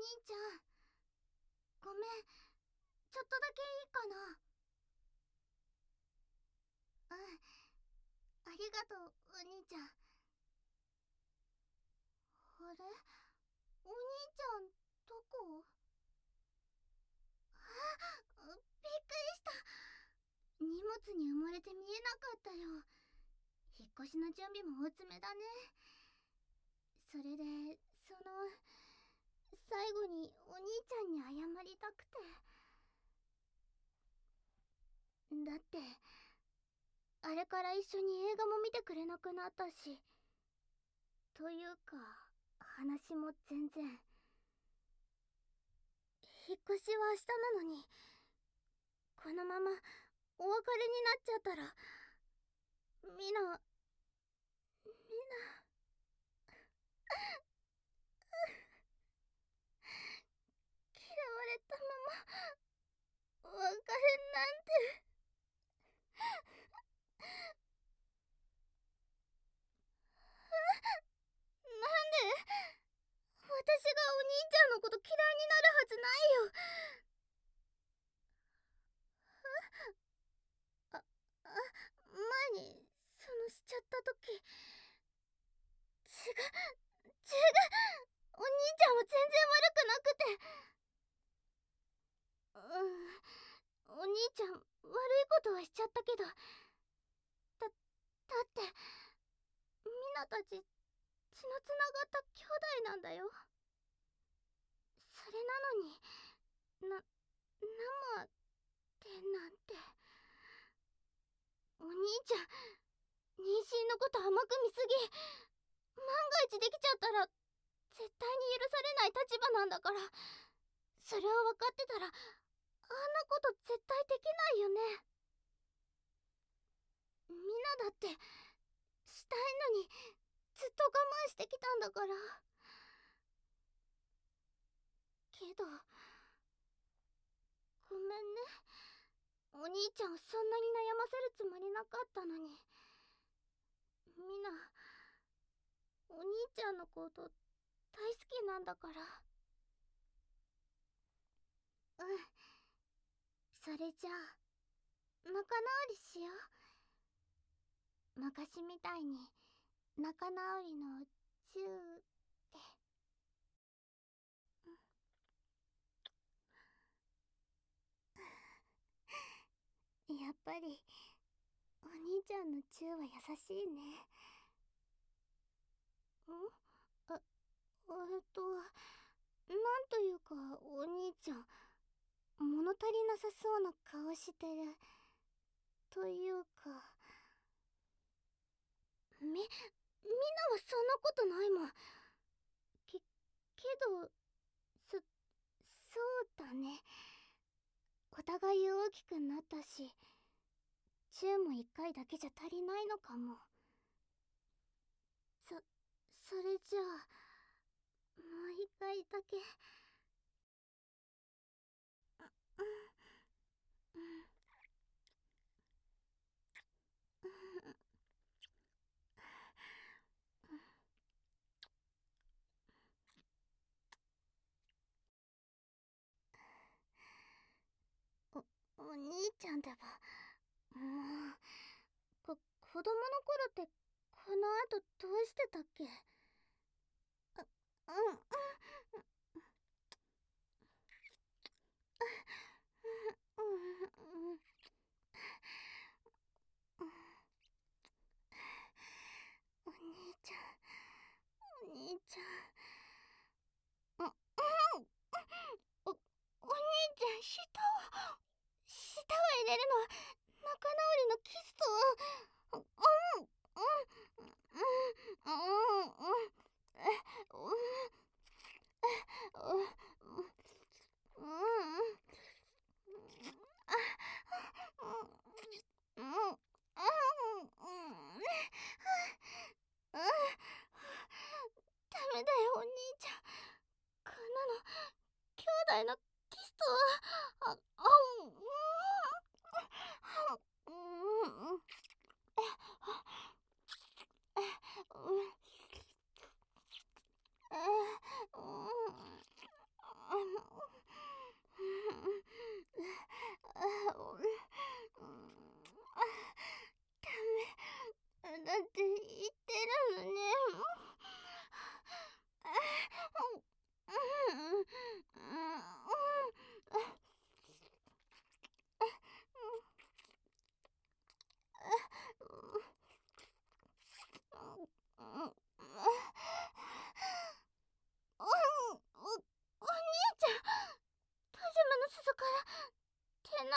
ちゃん、ごめん、ちょっとだけいいかな。うん、ありがとう、お兄ちゃん。あれ、お兄ちゃん、どこ？びっくりした。荷物に埋もれて見えなかったよ。引っ越しの準備も大詰めだね。それで、最後にお兄ちゃんに謝りたくて。だって、あれから一緒に映画も見てくれなくなったし。というか、話も全然。引っ越しは明日なのに、このままお別れになっちゃったら、みんな、嫌われたまま、お別れなんて。なんで？私がお兄ちゃんのこと嫌いになるはずないよ。あ、前に、しちゃった時。お兄ちゃんは全然悪くなくて。お兄ちゃん、悪いことはしちゃったけど。だってみんなたち血のつながった兄弟なんだよ。それなのに生ってなんて。お兄ちゃん、妊娠のこと甘く見すぎ。万が一できちゃったら絶対に許されない立場なんだから。それを分かってたらあんなこと絶対できないよね。みんなだってしたいのにずっと我慢してきたんだから。けどごめんね。お兄ちゃんをそんなに悩ませるつもりなかったのに。みんなお兄ちゃんのこと大好きなんだから。うん、それじゃあ仲直りしよう。昔みたいに仲直りのチューって。やっぱりお兄ちゃんのチューは優しいね。あ、なんというかお兄ちゃん物足りなさそうな顔してる。というかみんなはそんなことないもん。けどそうだね。お互い大きくなったし、チューも一回だけじゃ足りないのかも。それじゃあもう一回だけ。お兄ちゃんでももう子供の頃ってこの後どうしてたっけ？うん。お兄ちゃん、お兄ちゃん。お兄ちゃん、舌を入れるのは仲直りのキスと。ダメだよお兄ちゃん。こんなの兄弟のキスとは。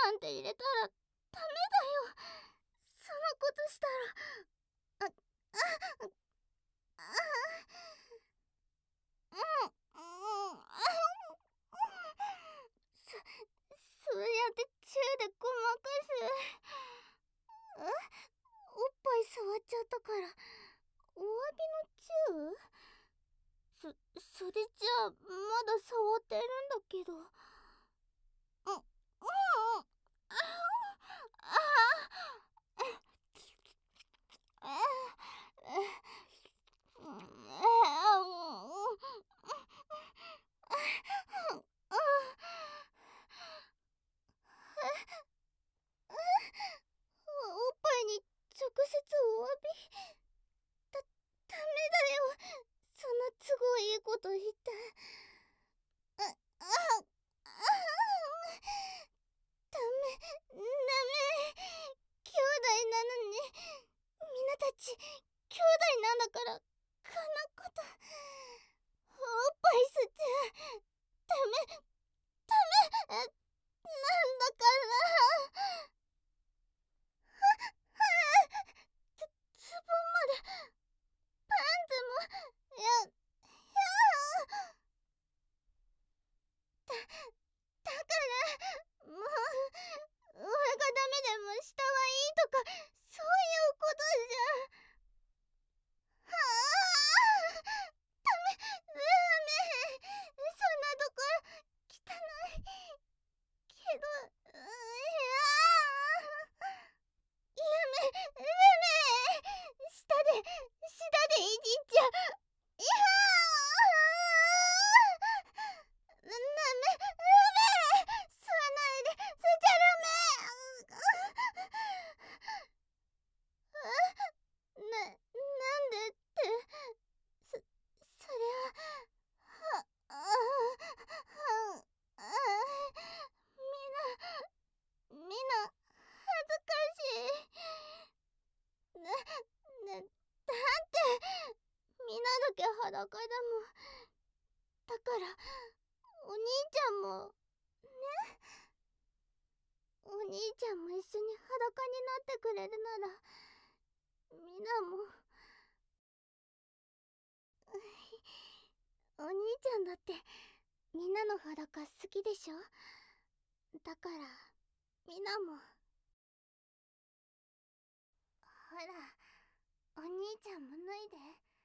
なんて入れたらダメだよ。そのことしたらそうやってチューでごまかす。おっぱい触っちゃったからお詫びのチュー。それじゃあまだ触ってるんだけど。おっぱいに直接お詫び。ダメだよ、そんな都合いいこと言って。ダメ、兄弟なのに。みんなたち兄弟なんだから、こんなこと。おっぱい吸っちゃダメ、なんだから。ズボンまで、パンツも、だからもう、上がダメでも下はいいとか、そういうことじゃ。ダメ、そんなとこ汚いけど、舌でいじっちゃう。吸わないで、吸っちゃダメ。なんでって、それは、みんな、恥ずかしい。だって、みんなだけ裸だもん。だから、お兄ちゃんも、お兄ちゃんも一緒に裸になってくれるなら、みんなも、お兄ちゃんだってみんなの裸好きでしょ。だからみんなも、ほら、お兄ちゃんも脱いで。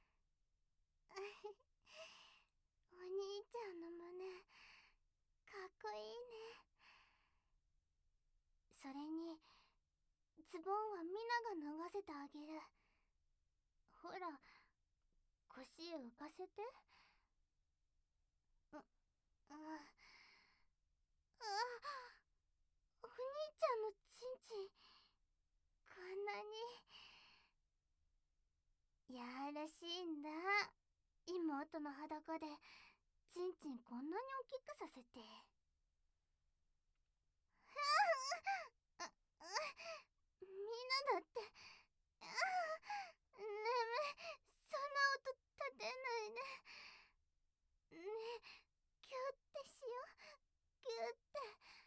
お兄ちゃんの胸かっこいいね。それにズボンはみんなが脱がせてあげる。ほら、腰浮かせて。お兄ちゃんのチンチン、こんなにやらしいんだ。妹の裸でチンチンこんなに大きくさせて。みんなだって。ねえ、そんな音立てないで。ねえ、ギュってしよう。ギュって。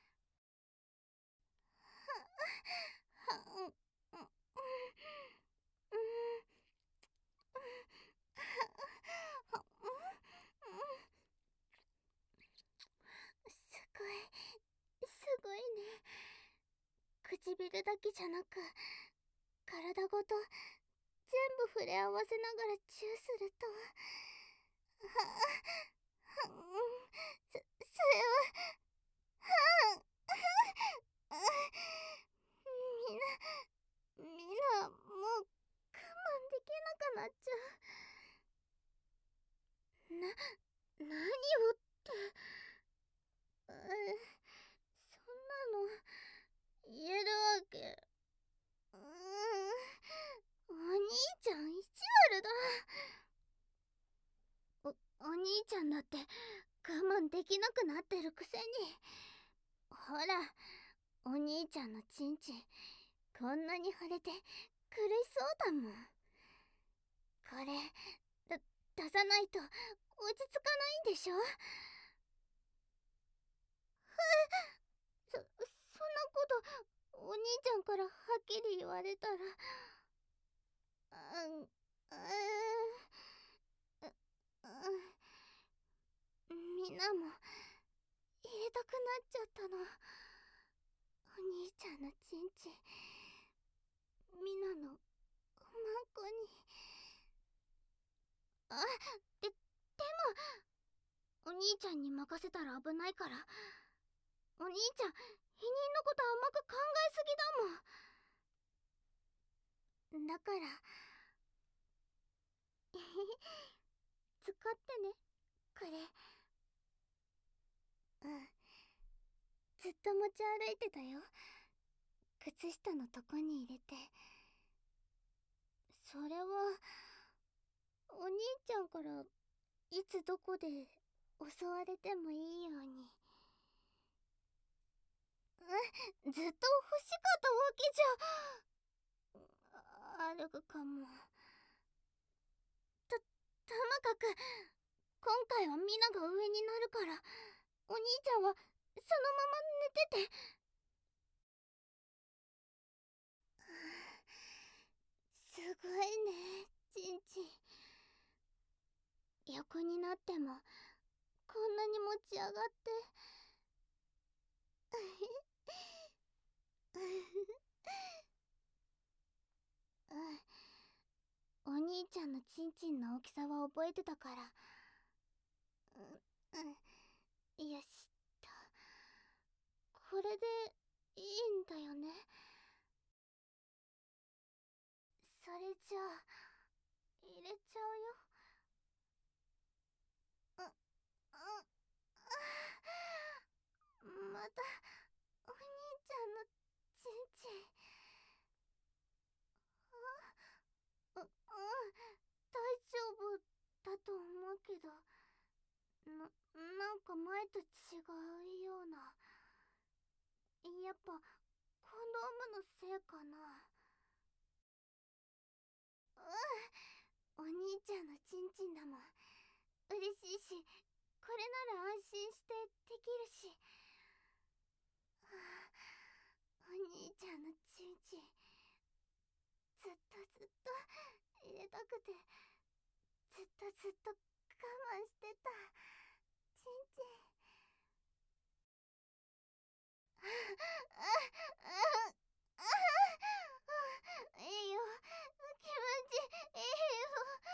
すごいね。唇だけじゃなく体ごと全部触れ合わせながらチューすると、それは、みんなもう我慢できなくなっちゃう。何をって。そんなの言えるわけ。お兄ちゃん意地悪だ。お兄ちゃんだって我慢できなくなってるくせに。ほら、お兄ちゃんのチンチンこんなに腫れて苦しそうだもん。これ出さないと落ち着かないんでしょ。そことお兄ちゃんからはっきり言われたら、みんなも入れたくなっちゃったの。お兄ちゃんのチンチンみんなのおまんこに。でもお兄ちゃんに任せたら危ないから、お兄ちゃん否認のこと甘く考えすぎだもん。だから使ってね、これ。ずっと持ち歩いてたよ。靴下のとこに入れて。それはお兄ちゃんからいつどこで襲われてもいいように。ずっと欲しかったわけじゃあるかも。ともかく今回はみんなが上になるから、お兄ちゃんはそのまま寝てて。すごいね、ちんちん。横になってもこんなに持ち上がって。お兄ちゃんのちんちんの大きさは覚えてたから。よしと。これでいいんだよね。それじゃあ入れちゃうよ。またお兄ちゃんのちんちん。大丈夫だと思うけど、なんか前と違うような。やっぱコンドームのせいかな。お兄ちゃんのチンチンだもん。嬉しいし、これなら安心してできるし。お兄ちゃんのチンチンずっと入れたくて、ずっと我慢してた。チンチン。いいよ、気持ちいいよ。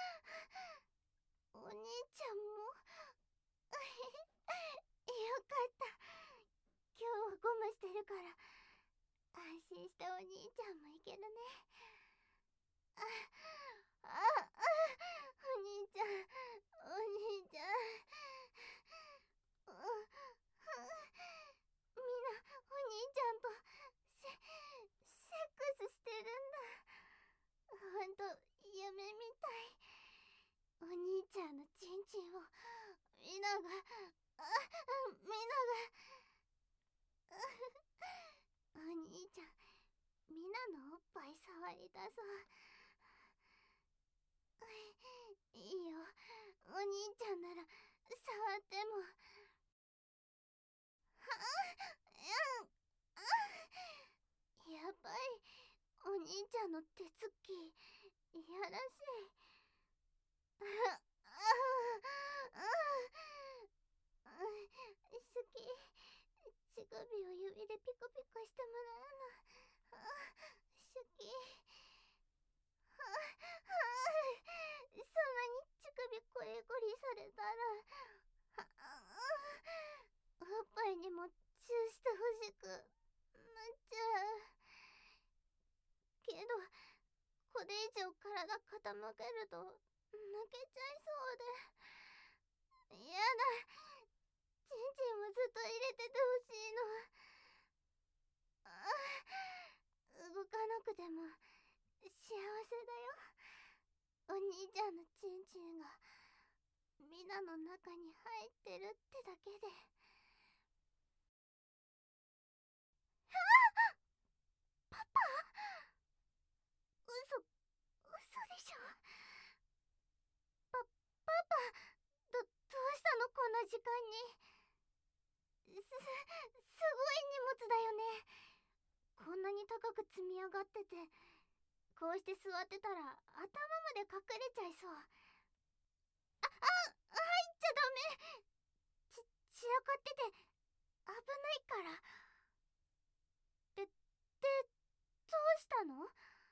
お兄ちゃんもよかった。今日はゴムしてるから安心してお兄ちゃんもいけるね。お兄ちゃん、お兄ちゃん。みんなお兄ちゃんとセックスしてるんだ。ほんと夢みたい。お兄ちゃんのチンチンをみんながお兄ちゃんみんなのおっぱい触りたそう。いいよ、お兄ちゃんなら触っても。やばい、お兄ちゃんの手つきいやらしい。好き。乳首を指でピコピコしてもらうの好き。そんなに乳首コリコリされたらおっぱいにもチューしてほしくなっちゃうけど、これ以上体傾けると泣けちゃいそうで。やだ、チンチンもずっと入れててほしいの。動かなくても幸せだよ。お兄ちゃんのチンチンがみんなの中に入ってるってだけで。パパ？嘘でしょ。パパ、どうしたのこんな時間に。 すごい荷物だよね。こんなに高く積み上がってて、こうして座ってたら頭まで隠れちゃいそう。入っちゃダメ。散らかってて危ないから。で、どうしたの？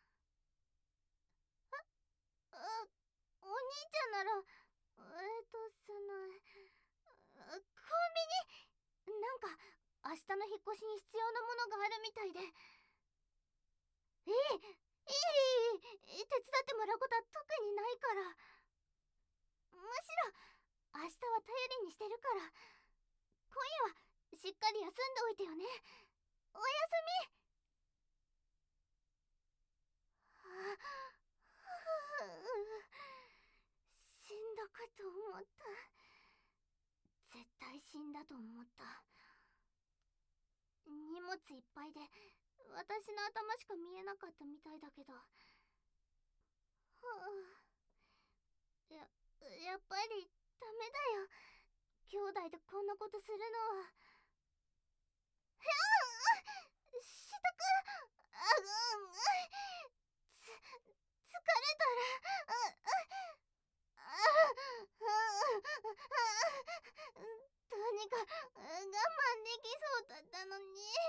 お兄ちゃんなら、コンビニ、なんか、明日の引っ越しに必要なものがあるみたいで。手伝ってもらうことは特にないから。むしろ、明日は頼りにしてるから、今夜はしっかり休んでおいてよね。おやすみ。死んだかと思った。絶対死んだと思った。荷物いっぱいで私の頭しか見えなかったみたいだけど、やっぱりダメだよ、兄弟でこんなことするのは。支度、疲れたら、どうにか我慢できそうだったのに。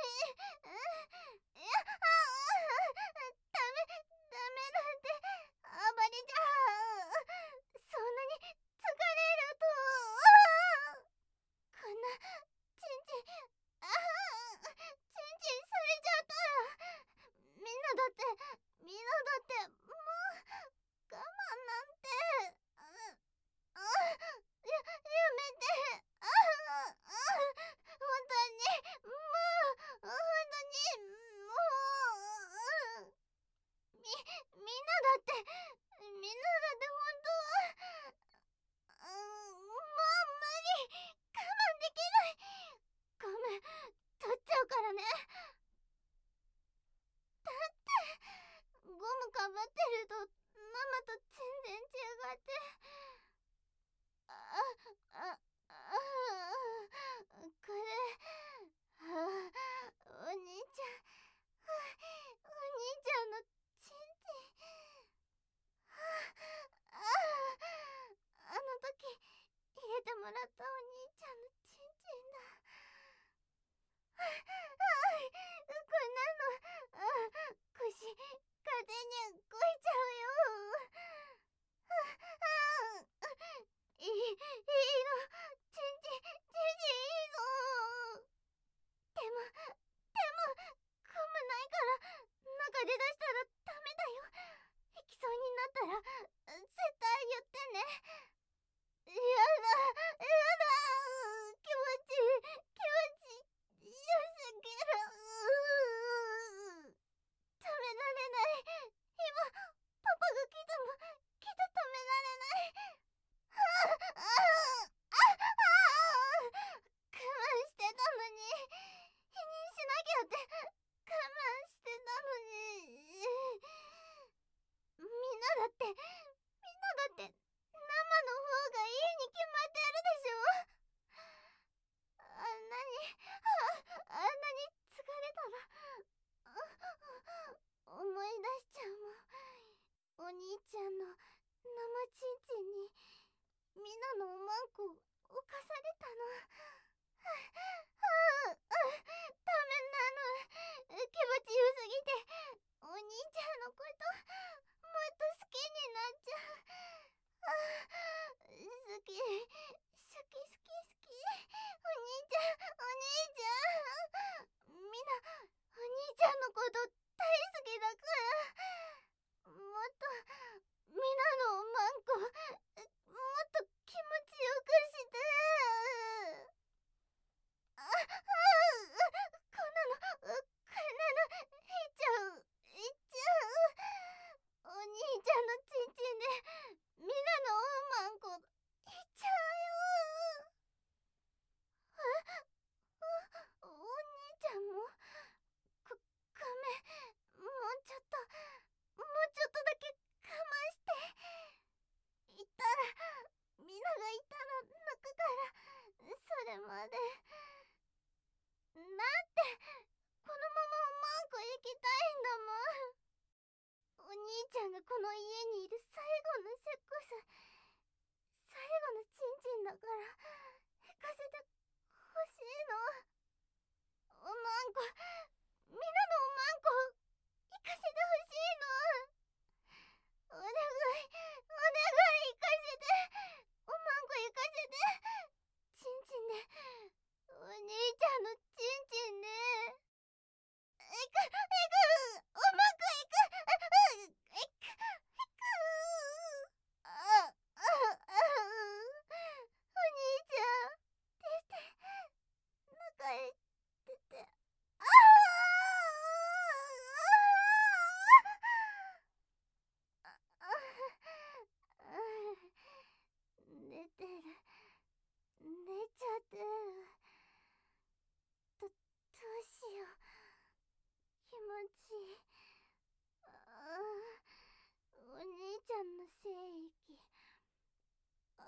ダメなんて暴れちゃう。そんなに疲れると、こんなチンチン、チンチンされちゃったら、みんなだってもう我慢なんて、やめて。本当にもう、本当にもう、みんなだって本当は、もう無理、我慢できない。ゴム取っちゃうからね。だってゴムかぶってるとママと全然違って。これ、お兄ちゃん、お兄ちゃんのチンチン。あの時入れてもらったお兄ちゃんのチンチンだ。こんなの、腰勝手に動いちゃうよ。いいの、チンチンいいの。でもゴムないから中で出したらダメだよ。行きそうになったら絶対言ってね。やだ、気持ちよすぎる。止められない。今パパが来ても止められない。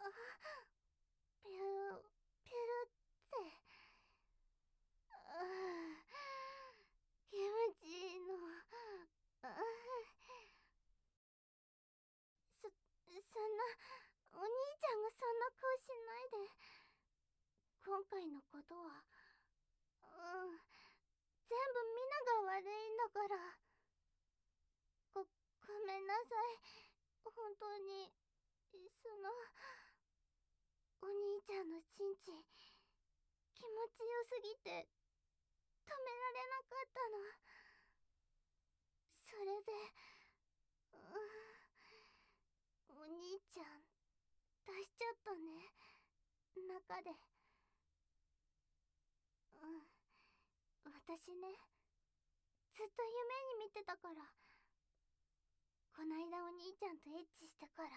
ピュルピュルって気持ちいいの。そんな、お兄ちゃんがそんな顔しないで。今回のことは全部ミナが悪いんだから。ごめんなさい。本当にお兄ちゃんのチンチン気持ちよすぎて止められなかったの。それでお兄ちゃん出しちゃったね、中で。私ね、ずっと夢に見てたから。こないだお兄ちゃんとエッチしてから、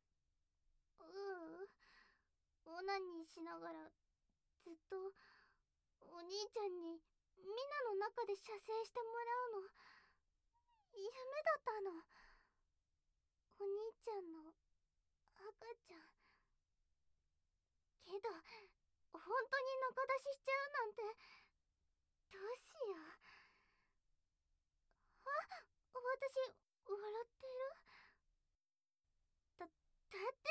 オナニーしながらずっとお兄ちゃんにミナの中で射精してもらうの夢だったの。お兄ちゃんの赤ちゃん。けど本当に中出ししちゃうなんて、どうしよう。私笑ってる？だって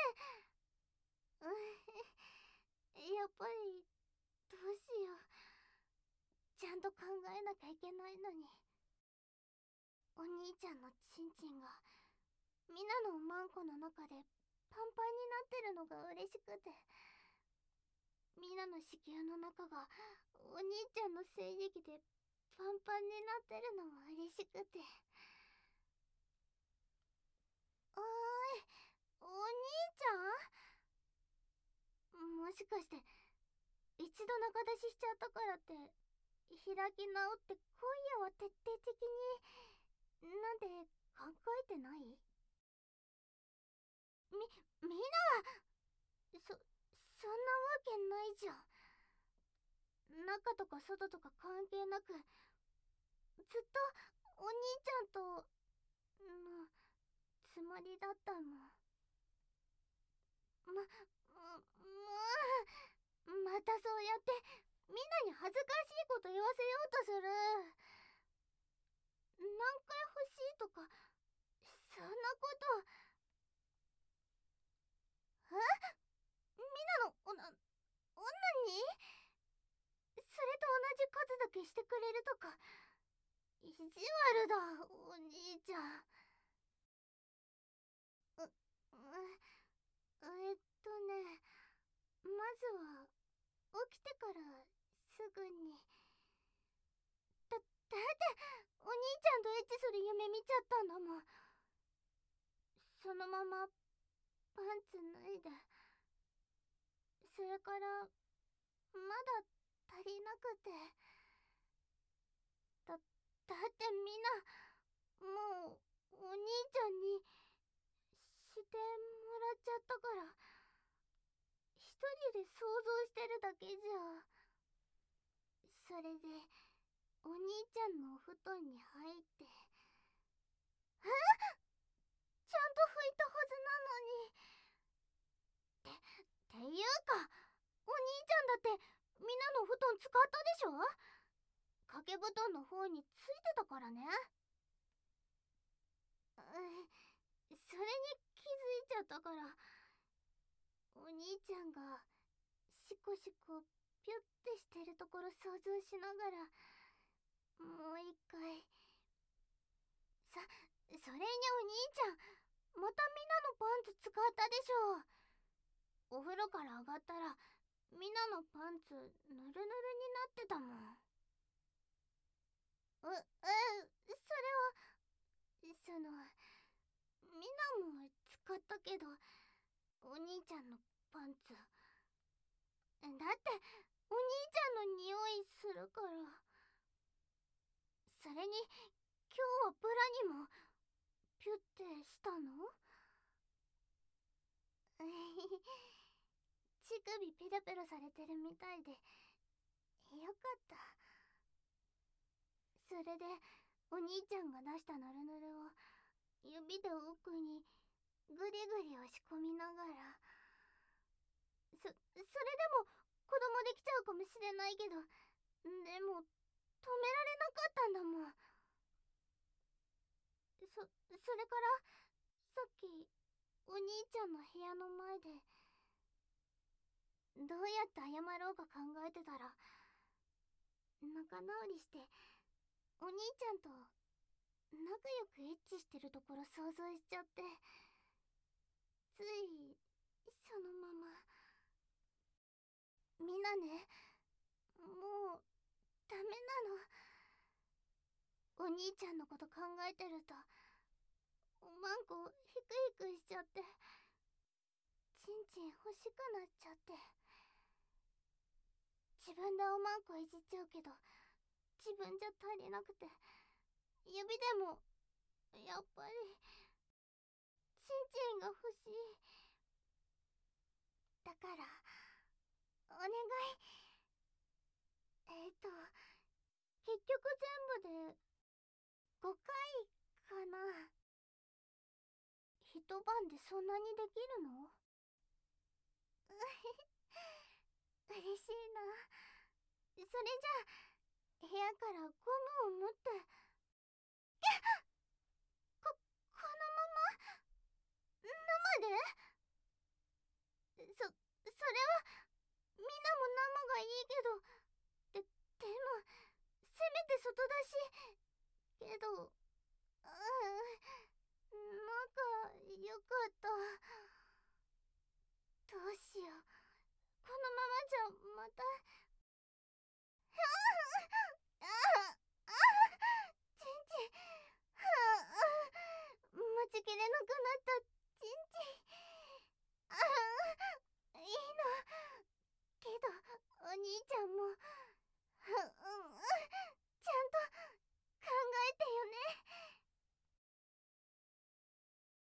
やっぱりどうしよう。ちゃんと考えなきゃいけないのに。お兄ちゃんのチンチンがミナのマンコの中でパンパンになってるのが嬉しくて、ミナの子宮の中がお兄ちゃんの精液でパンパンになってるのも嬉しくて。おーい、お兄ちゃん、もしかして一度中出ししちゃったからって開き直って今夜は徹底的になんて考えてない？みんなはそんなわけないじゃん。中とか外とか関係なくずっとお兄ちゃんとのつもりだったもん。またそうやってみんなに恥ずかしいこと言わせようとする。何回欲しいとかそんなこと。みんなの女にそれと同じ数だけしてくれるとか意地悪だ、お兄ちゃん。まずは起きてからすぐに。だってお兄ちゃんとエッチする夢見ちゃったんだもん。そのままパンツ脱いで、それからまだ足りなくて。だってみんなもうお兄ちゃんにしてもらっちゃったから、一人で想像してるだけじゃ。それでお兄ちゃんのお布団に入って、ちゃんと拭いたはずなのに。っていうかお兄ちゃんだってみんなのお布団使ったでしょ。掛け布団の方についてたからね。それに気づいちゃったから、お兄ちゃんがシコシコピュッてしてるところ想像しながらもう一回。それにお兄ちゃんまたみんなのパンツ使ったでしょ。お風呂から上がったらみんなのパンツぬるぬるになってたもん。それはみんなも使ったけど、お兄ちゃんのパンツだってお兄ちゃんの匂いするから。それに今日はブラにもピュッてしたの？乳首ペロペロされてるみたいでよかった。それでお兄ちゃんが出したヌルヌルを指で奥にグリグリ押し込みながら、 それでも子供できちゃうかもしれないけど、でも止められなかったんだもん。それからさっきお兄ちゃんの部屋の前でどうやって謝ろうか考えてたら、仲直りしてお兄ちゃんと仲良くエッチしてるところ想像しちゃって、ついそのまま。みんなね、もうダメなの。お兄ちゃんのこと考えてるとおまんこヒクヒクしちゃって、ちんちん欲しくなっちゃって。自分でおまんこいじっちゃうけど自分じゃ足りなくて、指でもやっぱりちんちんが欲しい。だからお願い。結局全部で5回かな。一晩でそんなにできるの？嬉しいな。それじゃあ部屋からゴムを持って。このまま生で？それはみんなも生がいいけど、でもせめて外だし。けど仲良かった。どうしよう、このままじゃまた